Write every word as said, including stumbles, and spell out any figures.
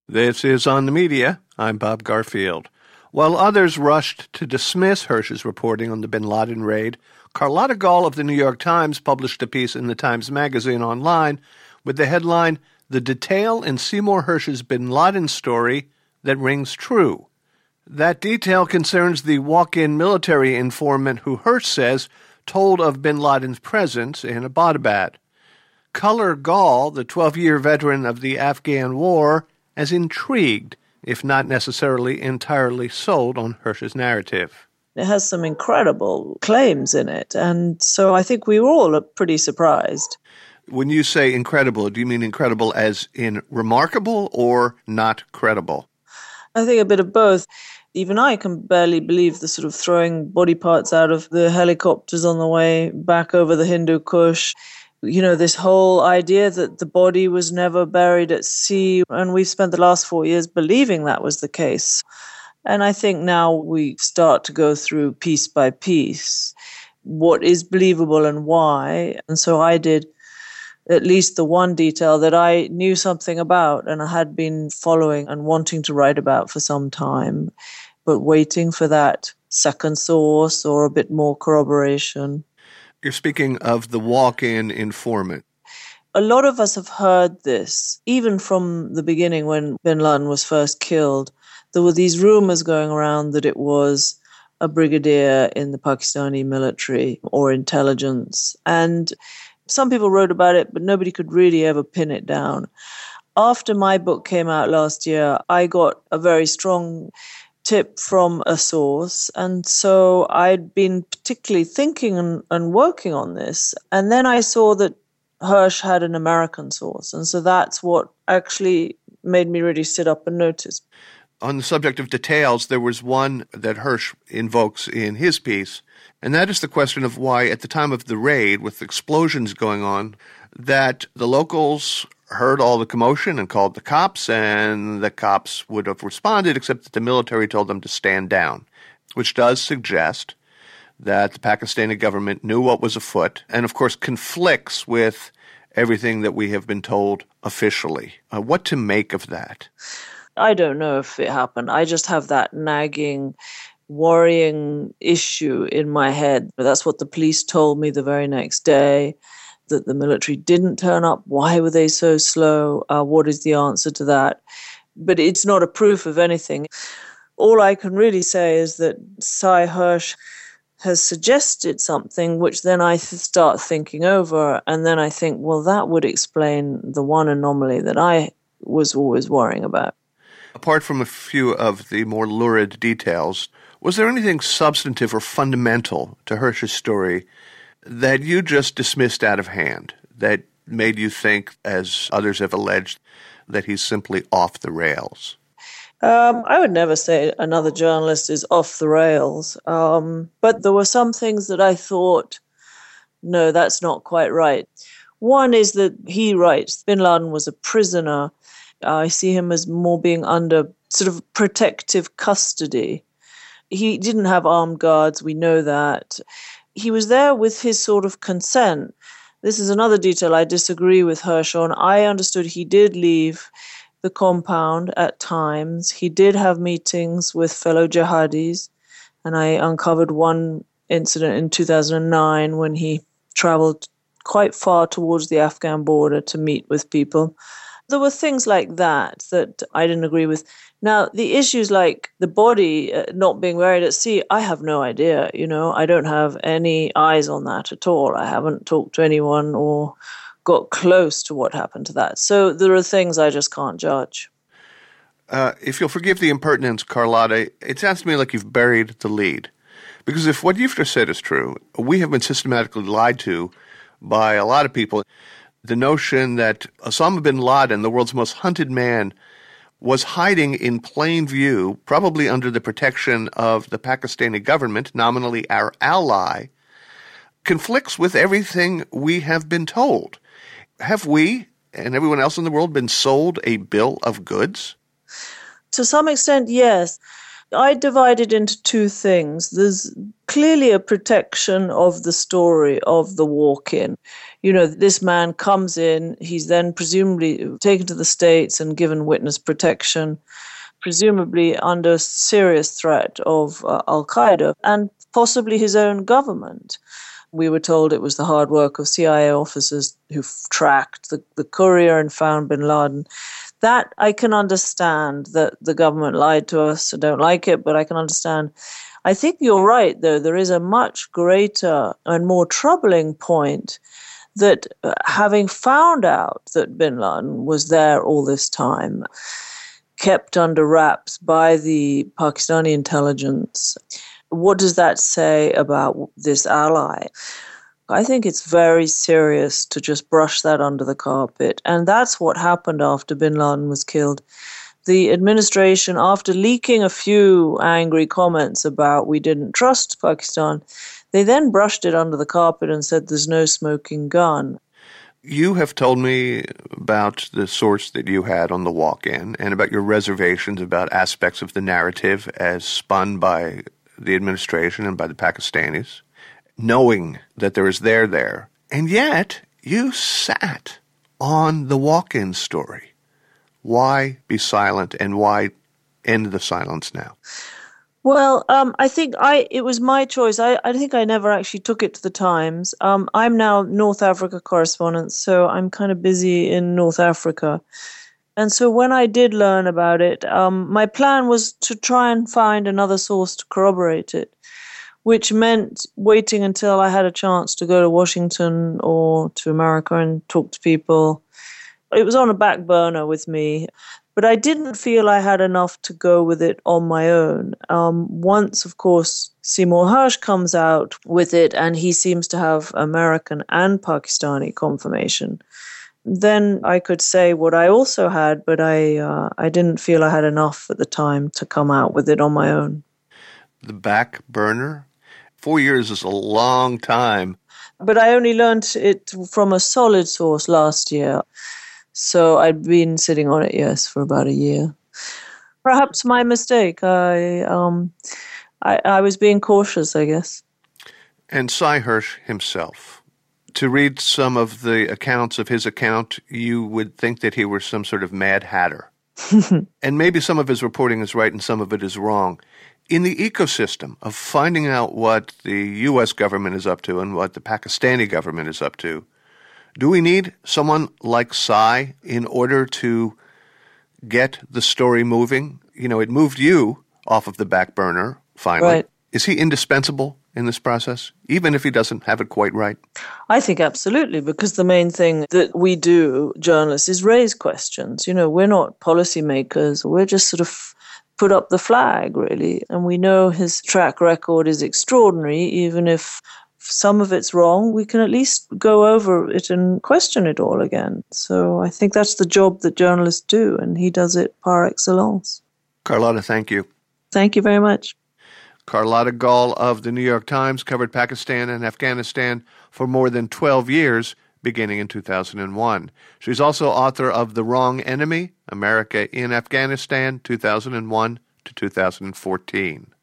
This is On the Media. I'm Bob Garfield. While others rushed to dismiss Hersh's reporting on the bin Laden raid, Carlotta Gall of the New York Times published a piece in the Times Magazine online with the headline, "The Detail in Seymour Hersh's bin Laden Story That Rings True." That detail concerns the walk-in military informant who Hersh says told of bin Laden's presence in Abbottabad. Color Gall, the twelve-year veteran of the Afghan war, as intrigued, if not necessarily entirely sold on Hersh's narrative. It has some incredible claims in it, and so I think we were all pretty surprised. When you say incredible, do you mean incredible as in remarkable or not credible? I think a bit of both. Even I can barely believe the sort of throwing body parts out of the helicopters on the way back over the Hindu Kush. You know, this whole idea that the body was never buried at sea, and we've spent the last four years believing that was the case. And I think now we start to go through piece by piece what is believable and why. And so I did at least the one detail that I knew something about and I had been following and wanting to write about for some time, but waiting for that second source or a bit more corroboration. You're speaking of the walk-in informant. A lot of us have heard this, even from the beginning when bin Laden was first killed. There were these rumors going around that it was a brigadier in the Pakistani military or intelligence. And some people wrote about it, but nobody could really ever pin it down. After my book came out last year, I got a very strong tip from a source. And so I'd been particularly thinking and, and working on this. And then I saw that Hersh had an American source. And so that's what actually made me really sit up and notice. On the subject of details, there was one that Hersh invokes in his piece, and that is the question of why at the time of the raid, with explosions going on, that the locals heard all the commotion and called the cops, and the cops would have responded, except that the military told them to stand down, which does suggest that the Pakistani government knew what was afoot, and of course conflicts with everything that we have been told officially. Uh, what to make of that? I don't know if it happened. I just have that nagging, worrying issue in my head. That's what the police told me the very next day, that the military didn't turn up. Why were they so slow? Uh, what is the answer to that? But it's not a proof of anything. All I can really say is that Sy Hersh has suggested something, which then I th- start thinking over, and then I think, well, that would explain the one anomaly that I was always worrying about. Apart from a few of the more lurid details, was there anything substantive or fundamental to Hersh's story that you just dismissed out of hand, that made you think, as others have alleged, that he's simply off the rails? Um, I would never say another journalist is off the rails, um, but there were some things that I thought, no, that's not quite right. One is that he writes, bin Laden was a prisoner. I see him as more being under sort of protective custody. He didn't have armed guards, we know that. He was there with his sort of consent. This is another detail I disagree with Hersh on. I understood he did leave the compound at times. He did have meetings with fellow jihadis, and I uncovered one incident in two thousand nine when he traveled quite far towards the Afghan border to meet with people. There were things like that that I didn't agree with. Now, the issues like the body uh, not being buried at sea, I have no idea, you know. I don't have any eyes on that at all. I haven't talked to anyone or got close to what happened to that. So there are things I just can't judge. Uh, if you'll forgive the impertinence, Carlotta, it sounds to me like you've buried the lead. Because if what you've just said is true, we have been systematically lied to by a lot of people. The notion that Osama bin Laden, the world's most hunted man, was hiding in plain view, probably under the protection of the Pakistani government, nominally our ally, conflicts with everything we have been told. Have we and everyone else in the world been sold a bill of goods? To some extent, yes. I divide it into two things. There's clearly a protection of the story of the walk-in. You know, this man comes in, he's then presumably taken to the States and given witness protection, presumably under serious threat of uh, Al-Qaeda and possibly his own government. We were told it was the hard work of C I A officers who tracked the, the courier and found bin Laden. That I can understand, that the government lied to us. I don't like it, but I can understand. I think you're right, though. There is a much greater and more troubling point that uh, having found out that bin Laden was there all this time, kept under wraps by the Pakistani intelligence, what does that say about this ally? I think it's very serious to just brush that under the carpet. And that's what happened after bin Laden was killed. The administration, after leaking a few angry comments about we didn't trust Pakistan, they then brushed it under the carpet and said there's no smoking gun. You have told me about the source that you had on the walk-in and about your reservations about aspects of the narrative as spun by the administration and by the Pakistanis, knowing that there is there there. And yet, you sat on the walk-in story. Why be silent, and why end the silence now? Well, um, I think I it was my choice. I, I think I never actually took it to the Times. Um, I'm now North Africa correspondent, so I'm kind of busy in North Africa. And so when I did learn about it, um, my plan was to try and find another source to corroborate it, which meant waiting until I had a chance to go to Washington or to America and talk to people. It was on a back burner with me, but I didn't feel I had enough to go with it on my own. Um, once, of course, Seymour Hersh comes out with it, and he seems to have American and Pakistani confirmation, then I could say what I also had, but I uh, I didn't feel I had enough at the time to come out with it on my own. The back burner? Four years is a long time. But I only learned it from a solid source last year. So I'd been sitting on it, yes, for about a year. Perhaps my mistake. I um, I, I was being cautious, I guess. And Sy Hersh himself. To read some of the accounts of his account, you would think that he were some sort of mad hatter. And maybe some of his reporting is right and some of it is wrong. In the ecosystem of finding out what the U S government is up to and what the Pakistani government is up to, do we need someone like Sy in order to get the story moving? You know, it moved you off of the back burner, finally. Right. Is he indispensable in this process, even if he doesn't have it quite right? I think absolutely, because the main thing that we do, journalists, is raise questions. You know, we're not policymakers. We're just sort of put up the flag, really. And we know his track record is extraordinary. Even if some of it's wrong, we can at least go over it and question it all again. So I think that's the job that journalists do, and he does it par excellence. Carlotta, thank you. Thank you very much. Carlotta Gall of the New York Times covered Pakistan and Afghanistan for more than twelve years, beginning in two thousand one. She's also author of The Wrong Enemy, America in Afghanistan, two thousand one to two thousand fourteen.